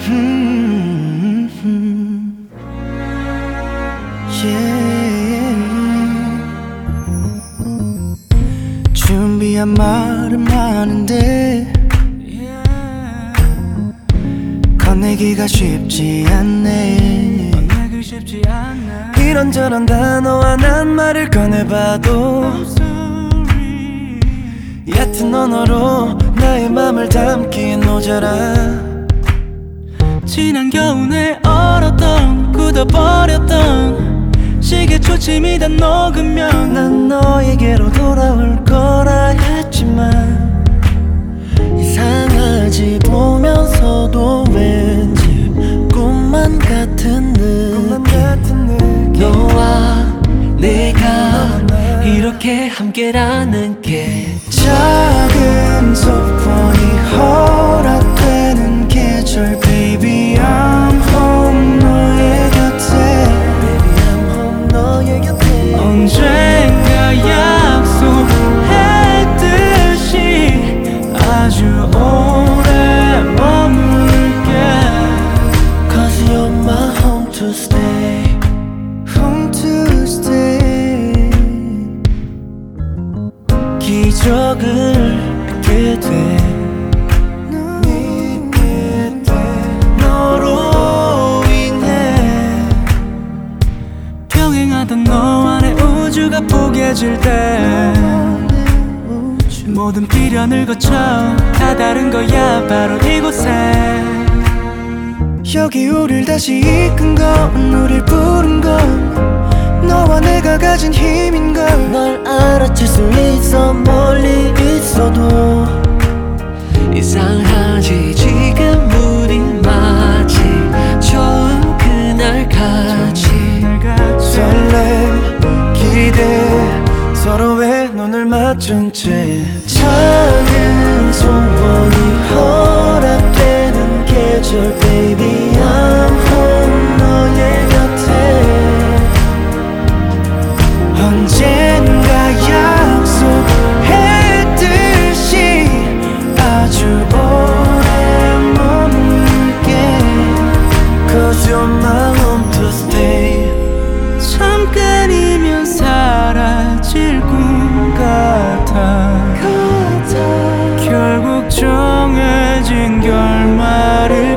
준비한 말은 많은데 건네기가 쉽지 않네. 이런저런 단어와 난 말을 꺼내봐도 얕은 언어로 나의 맘을 담긴 모자라. 지난 겨울에 얼었던 굳어버렸던 시계 초침이 다 녹으면 난 너에게로 돌아올 거라 했지만 이상하지 보면서도 왠지 꿈만 같은 느낌. 너와 내가 이렇게 함께라는 게 작은 소원이 허락되는 계절. Baby I'm home 너의 곁에. Baby I'm home 너의 곁에. 언젠가 약속했듯이 아주 오래 머물게. Cause you're my home to stay. Home to stay. 기적을 믿게 돼. 너로 인해 평행하던 너와 내 우주가 포개질 때 모든 비련을 거쳐 다 다른 거야 바로 이곳에. 여기 우릴 다시 이끈 건 우릴 부른 건 너와 내가 가진 힘인걸. 널 알아챌 수 있어 멀리 있어도. 이상하지 지금 우린 마치 처음 그날같이. 설렘 기대 서로의 눈을 맞춘 채 작은 소원이 허락되는 계절. Baby I'm home 너의 곁에. 언젠가 약속했듯이 아주 오래 머물게. Cause you're my home to stay. 잠깐이면 사라질 꿈 같아. 결국 정해진 결말을